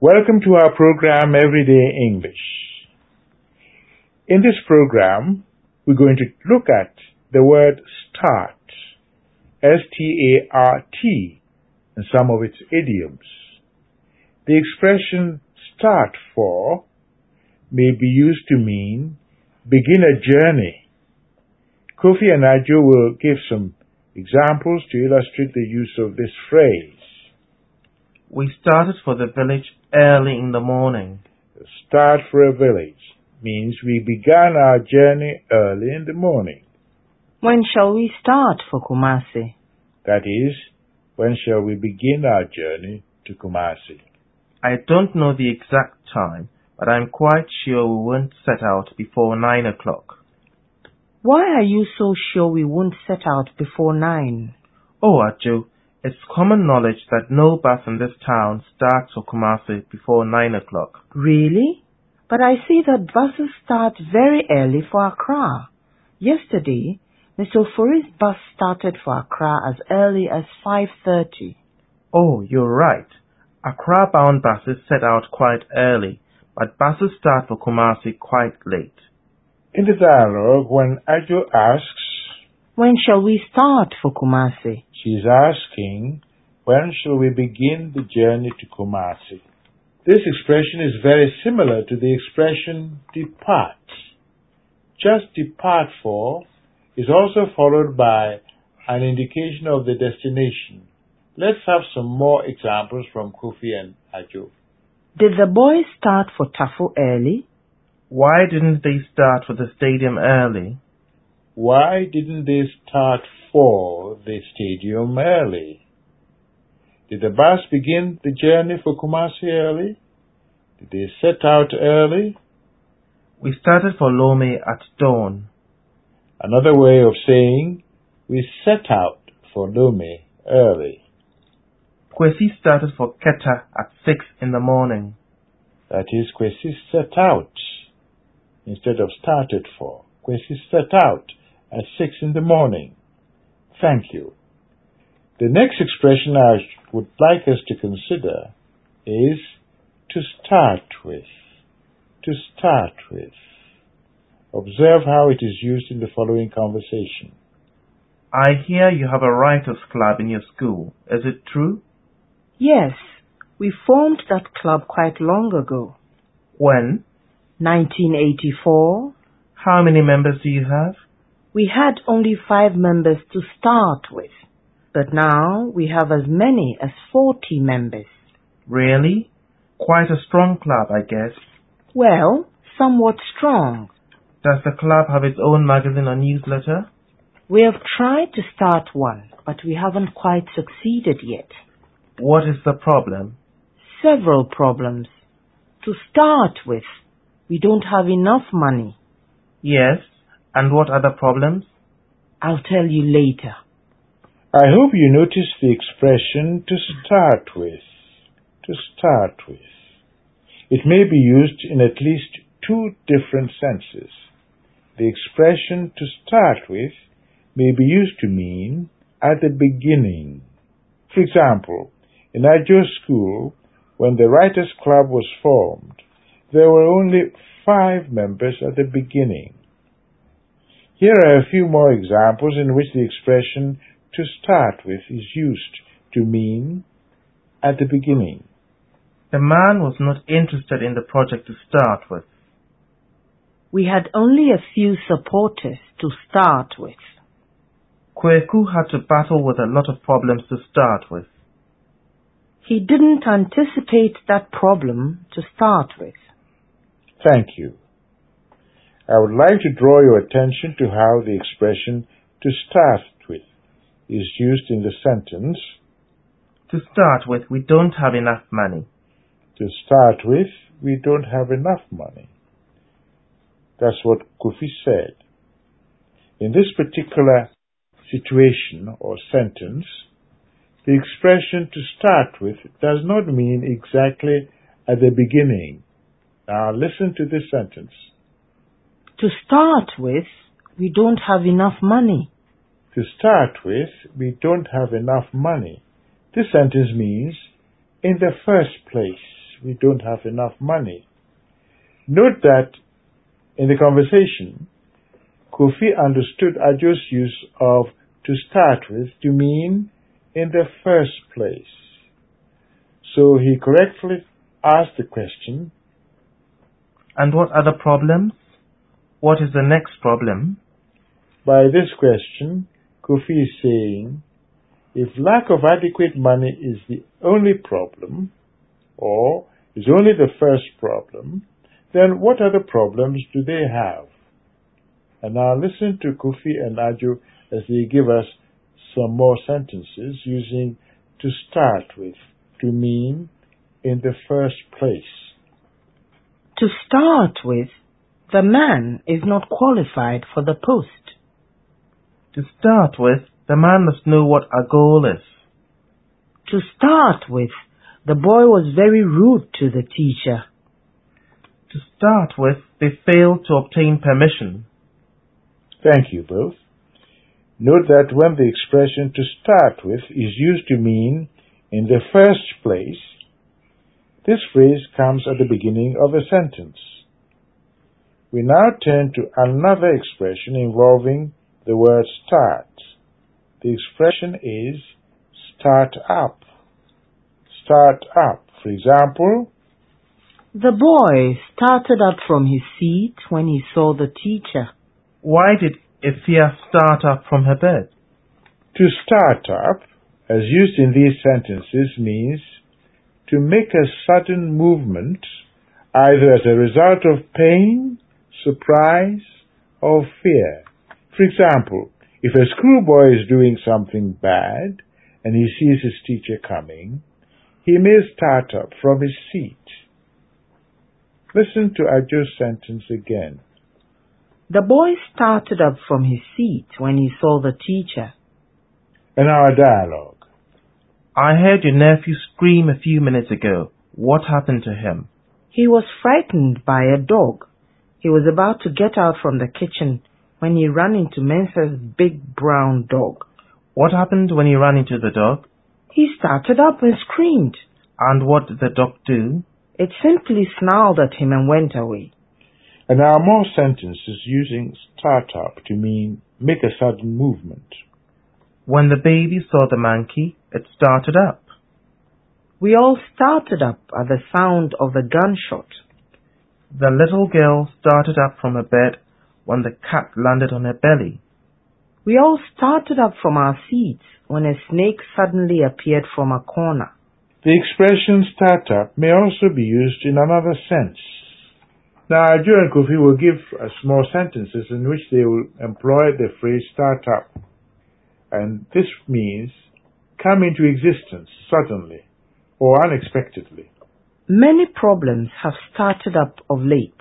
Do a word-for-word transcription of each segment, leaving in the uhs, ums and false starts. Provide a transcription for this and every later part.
Welcome to our program Everyday English. In this program, we're going to look at the word start, S T A R T, and some of its idioms. The expression start for may be used to mean begin a journey. Kofi and Ajo will give some examples to illustrate the use of this phrase. We started for the village early in the morning. Start for a village means we began our journey early in the morning. When shall we start for Kumasi? That is, when shall we begin our journey to Kumasi? I don't know the exact time, but I'm quite sure we won't set out before nine o'clock. Why are you so sure we won't set out before nine? Oh, Ajo, it's common knowledge that no bus in this town starts for Kumasi before nine o'clock. Really? But I see that buses start very early for Accra. Yesterday, Mister Ofori's bus started for Accra as early as five thirty. Oh, you're right. Accra-bound buses set out quite early, but buses start for Kumasi quite late. In the dialogue, when Ajo asks, when shall we start for Kumasi? She's asking, when shall we begin the journey to Kumasi? This expression is very similar to the expression depart. Just depart for is also followed by an indication of the destination. Let's have some more examples from Kofi and Ajo. Did the boys start for Tafu early? Why didn't they start for the stadium early? Why didn't they start for the stadium early? Did the bus begin the journey for Kumasi early? Did they set out early? We started for Lome at dawn. Another way of saying, we set out for Lome early. Kwesi started for Keta at six in the morning. That is, Kwesi set out instead of started for. Kwesi set out at six in the morning. Thank you. The next expression I would like us to consider is to start with. To start with. Observe how it is used in the following conversation. I hear you have a writers' club in your school. Is it true? Yes, we formed that club quite long ago. When? nineteen eighty-four. How many members do you have? We had only five members to start with, but now we have as many as forty members. Really? Quite a strong club, I guess. Well, somewhat strong. Does the club have its own magazine or newsletter? We have tried to start one, but we haven't quite succeeded yet. What is the problem? Several problems. To start with, we don't have enough money. Yes, and what other problems? I'll tell you later. I hope you notice the expression to start with. To start with. It may be used in at least two different senses. The expression to start with may be used to mean at the beginning. For example, in Ajo's school, when the Writers' Club was formed, there were only five members at the beginning. Here are a few more examples in which the expression to start with is used to mean at the beginning. The man was not interested in the project to start with. We had only a few supporters to start with. Kweku had to battle with a lot of problems to start with. He didn't anticipate that problem to start with. Thank you. I would like to draw your attention to how the expression to start with is used in the sentence. To start with, we don't have enough money. To start with, we don't have enough money. That's what Kofi said. In this particular situation or sentence, the expression to start with does not mean exactly at the beginning. Now listen to this sentence. To start with, we don't have enough money. To start with, we don't have enough money. This sentence means, in the first place, we don't have enough money. Note that in the conversation, Kofi understood Adjo's use of to start with to mean in the first place. So he correctly asked the question, and what are the problems? What is the next problem? By this question, Kofi is saying, if lack of adequate money is the only problem, or is only the first problem, then what other problems do they have? And now listen to Kofi and Adjo as they give us some more sentences using to start with to mean in the first place. To start with, the man is not qualified for the post. To start with, the man must know what a goal is. To start with, the boy was very rude to the teacher. To start with, they failed to obtain permission. Thank you both. Note that when the expression to start with is used to mean in the first place, this phrase comes at the beginning of a sentence. We now turn to another expression involving the word start. The expression is start up. Start up. For example, the boy started up from his seat when he saw the teacher. Why did Ifia start up from her bed? To start up, as used in these sentences, means to make a sudden movement either as a result of pain, surprise, or fear. For example, if a schoolboy is doing something bad and he sees his teacher coming, he may start up from his seat. Listen to Adjo's sentence again. The boy started up from his seat when he saw the teacher. And our dialogue. I heard your nephew scream a few minutes ago. What happened to him? He was frightened by a dog. He was about to get out from the kitchen when he ran into Mensah's big brown dog. What happened when he ran into the dog? He started up and screamed. And what did the dog do? It simply snarled at him and went away. And there are more sentences using start up to mean make a sudden movement. When the baby saw the monkey, it started up. We all started up at the sound of the gunshot. The little girl started up from her bed when the cat landed on her belly. We all started up from our seats when a snake suddenly appeared from a corner. The expression start up may also be used in another sense. Now, Adjo and Kofi will give us more sentences in which they will employ the phrase start up. And this means come into existence suddenly or unexpectedly. Many problems have started up of late.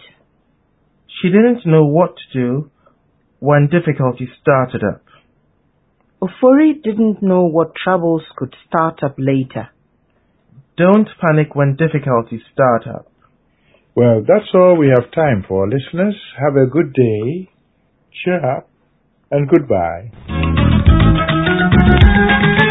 She didn't know what to do when difficulty started up. Ofori didn't know what troubles could start up later. Don't panic when difficulties start up. Well, that's all we have time for, listeners. Have a good day, cheer up, and goodbye.